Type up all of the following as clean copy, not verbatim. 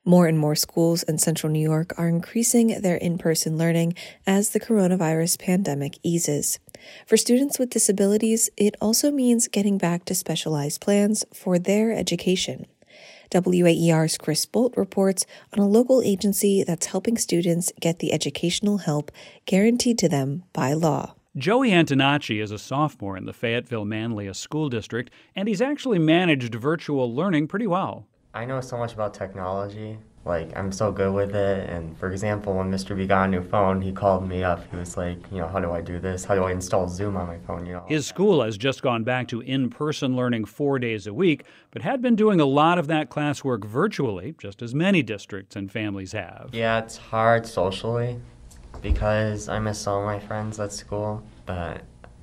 More and more schools in central New York are increasing their in-person learning as the coronavirus pandemic eases. For students with disabilities, it also means getting back to specialized plans for their education. WAER's Chris Bolt reports on a local agency that's helping students get the educational help guaranteed to them by law. Joey Antonacci is a sophomore in the Fayetteville-Manlius School District, and he's actually managed virtual learning pretty well. I know so much about technology. I'm so good with it. And for example, when Mr. B got a new phone, he called me up. He was like, how do I do this? How do I install Zoom on my phone? His school has just gone back to in-person learning 4 days a week, but had been doing a lot of that classwork virtually, just as many districts and families have. Yeah, it's hard socially because I miss some of my friends at school. But,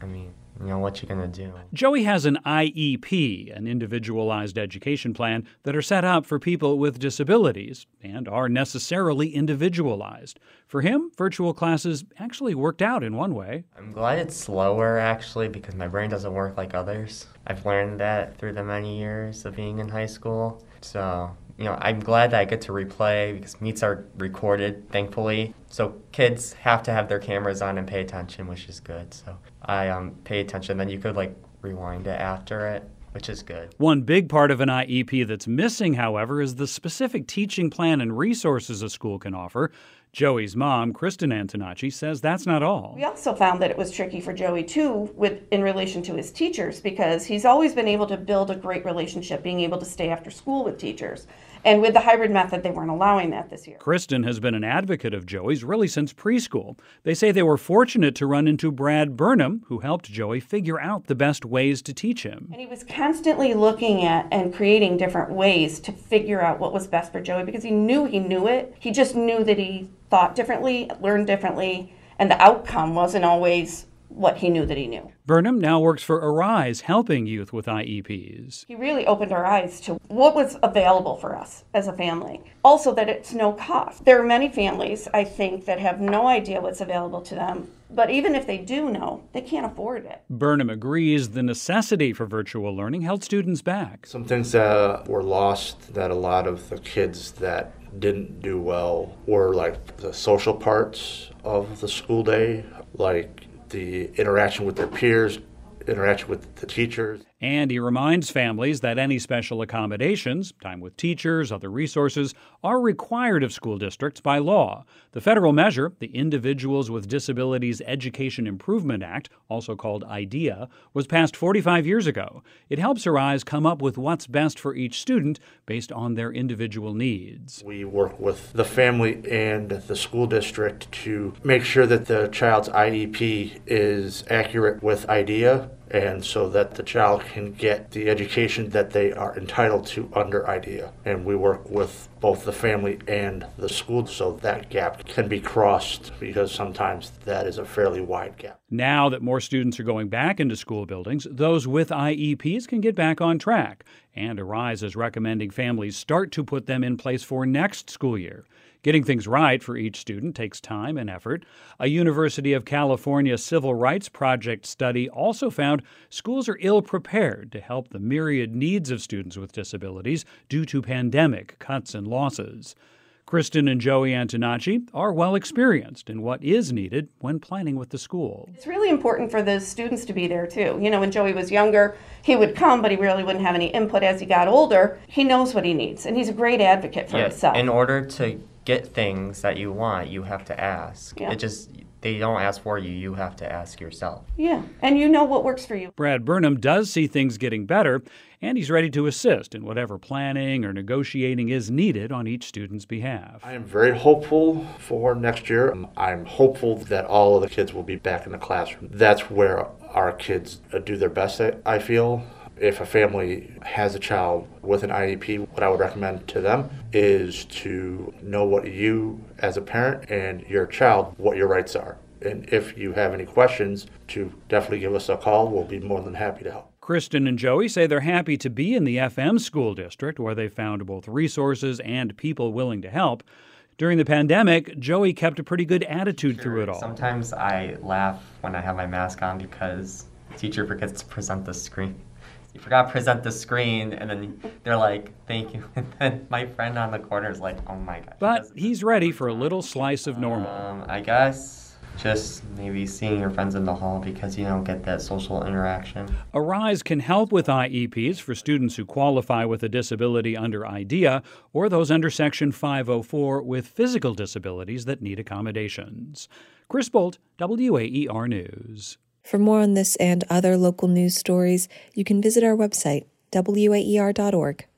what you gonna do? Joey has an IEP, an individualized education plan, that are set up for people with disabilities and are necessarily individualized. For him, virtual classes actually worked out in one way. I'm glad it's slower, actually, because my brain doesn't work like others. I've learned that through the many years of being in high school. So, I'm glad that I get to replay because meets are recorded, thankfully. So kids have to have their cameras on and pay attention, which is good. So I pay attention. Then you could rewind it after it, which is good. One big part of an IEP that's missing, however, is the specific teaching plan and resources a school can offer. Joey's mom, Kristen Antonacci, says that's not all. We also found that it was tricky for Joey, too, in relation to his teachers, because he's always been able to build a great relationship, being able to stay after school with teachers. And with the hybrid method, they weren't allowing that this year. Kristen has been an advocate of Joey's really since preschool. They say they were fortunate to run into Brad Burnham, who helped Joey figure out the best ways to teach him. And he was constantly looking at and creating different ways to figure out what was best for Joey, because he knew it. He just knew that he thought differently, learned differently, and the outcome wasn't always what he knew that he knew. Burnham now works for Arise, helping youth with IEPs. He really opened our eyes to what was available for us as a family. Also that it's no cost. There are many families, I think, that have no idea what's available to them. But even if they do know, they can't afford it. Burnham agrees the necessity for virtual learning held students back. Some things that were lost, that a lot of the kids that didn't do well were the social parts of the school day, the interaction with their peers, interaction with the teachers. And he reminds families that any special accommodations, time with teachers, other resources, are required of school districts by law. The federal measure, the Individuals with Disabilities Education Improvement Act, also called IDEA, was passed 45 years ago. It helps Arise come up with what's best for each student based on their individual needs. We work with the family and the school district to make sure that the child's IEP is accurate with IDEA, and so that the child can get the education that they are entitled to under IDEA. And we work with both the family and the school so that gap can be crossed, because sometimes that is a fairly wide gap. Now that more students are going back into school buildings, those with IEPs can get back on track. And Arise is recommending families start to put them in place for next school year. Getting things right for each student takes time and effort. A University of California Civil Rights Project study also found schools are ill-prepared to help the myriad needs of students with disabilities due to pandemic cuts and losses. Kristen and Joey Antonacci are well experienced in what is needed when planning with the school. It's really important for the students to be there too. When Joey was younger, he would come, but he really wouldn't have any input. As he got older, he knows what he needs, and he's a great advocate for himself. In order to get things that you want, you have to ask. Yeah. They don't ask for you, you have to ask yourself. Yeah, and you know what works for you. Brad Burnham does see things getting better, and he's ready to assist in whatever planning or negotiating is needed on each student's behalf. I am very hopeful for next year. I'm hopeful that all of the kids will be back in the classroom. That's where our kids do their best, I feel. If a family has a child with an IEP, what I would recommend to them is to know what you, as a parent, and your child, what your rights are. And if you have any questions, to definitely give us a call. We'll be more than happy to help. Kristen and Joey say they're happy to be in the FM school district, where they found both resources and people willing to help. During the pandemic, Joey kept a pretty good attitude through it all. Sometimes I laugh when I have my mask on because the teacher forgets to present the screen. you forgot to present the screen, and then they're like, thank you. And then my friend on the corner is like, oh my gosh. But he's ready for a little slice of normal. I guess just maybe seeing your friends in the hall because you don't get that social interaction. Arise can help with IEPs for students who qualify with a disability under IDEA or those under Section 504 with physical disabilities that need accommodations. Chris Bolt, WAER News. For more on this and other local news stories, you can visit our website, waer.org.